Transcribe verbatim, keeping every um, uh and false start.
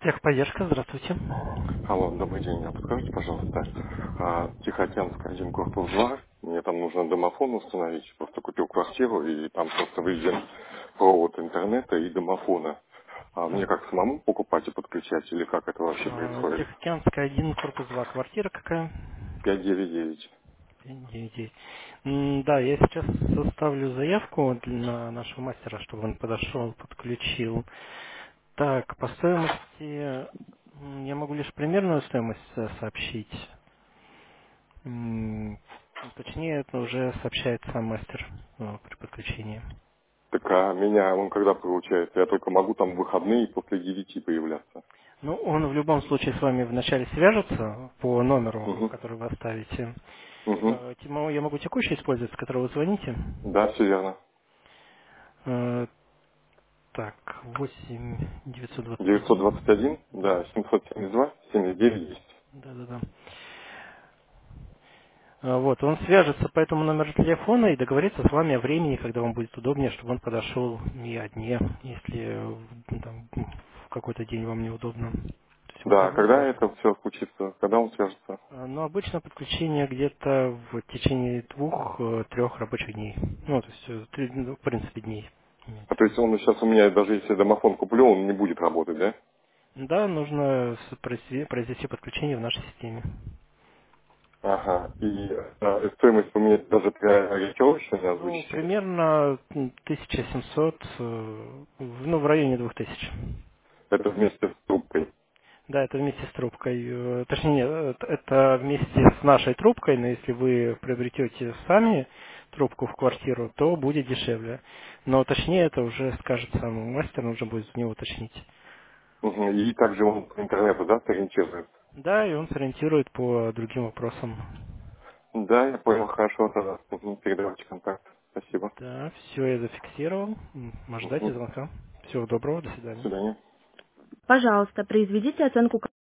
Техподдержка, здравствуйте. Алло, добрый день. А подскажите, пожалуйста, а, Тихоокеанская, один, корпус два. Мне там нужно домофон установить. Просто купил квартиру, и там просто выведен провод интернета и домофона. А мне как самому покупать и подключать, или как это вообще А, происходит? Тихоокеанская один, корпус два, квартира какая? пять девять девять. пять девять девять. М, Да, я сейчас составлю заявку на нашего мастера, чтобы он подошел, подключил. Так, по стоимости м, я могу лишь примерную стоимость э, сообщить. М, Точнее, это уже сообщает сам мастер э, при подключении. Так а меня он когда получается? Я только могу там в выходные после девяти появляться. Ну, он в любом случае с вами вначале свяжется по номеру, Угу. который вы оставите. Угу. Э, тему- Я могу текущий использовать, с которого вы звоните. Да, все верно. Э, Так, восемь девятьсот двадцать девятьсот один. двадцать один, Да, да, семьсот семьдесят два, семьдесят девять десять. да, да, да. Э, Вот, он свяжется по этому номеру телефона и договорится с вами о времени, когда вам будет удобнее, чтобы он подошел и о дне, если э, ну, там, в какой-то день вам неудобно. То есть вы, Да, вы когда выбираете. это все случится? Когда он свяжется? Э, Но обычно подключение где-то в течение двух-трех рабочих дней. Ну, то есть, э, три, ну, в принципе, дней А имеется в то виду. есть он сейчас у меня, даже если домофон куплю, он не будет работать, да? Да, нужно с- произвести, произвести подключение в нашей системе. Ага. И а, стоимость поменять даже при ориентировочной Ну, озвучите? примерно м, тысяча семьсот, э, в- ну, в районе двух тысяч. Это вместе с трубкой. Да, это вместе с трубкой. э, Точнее, нет, это это вместе с нашей трубкой, но если вы приобретете сами трубку в квартиру, то будет дешевле. Но точнее это уже скажет сам мастер, нужно будет у него уточнить. Мгм. И также он по интернету, да, сориентирует? Да, и он сориентирует по другим вопросам. Да, я понял, хорошо тогда. Мгм. Передавайте контакт. Спасибо. Да, все я зафиксировал. М, Мгм. Ожидайте звонка. Всего доброго, до До свидания. свидания. Пожалуйста, произведите оценку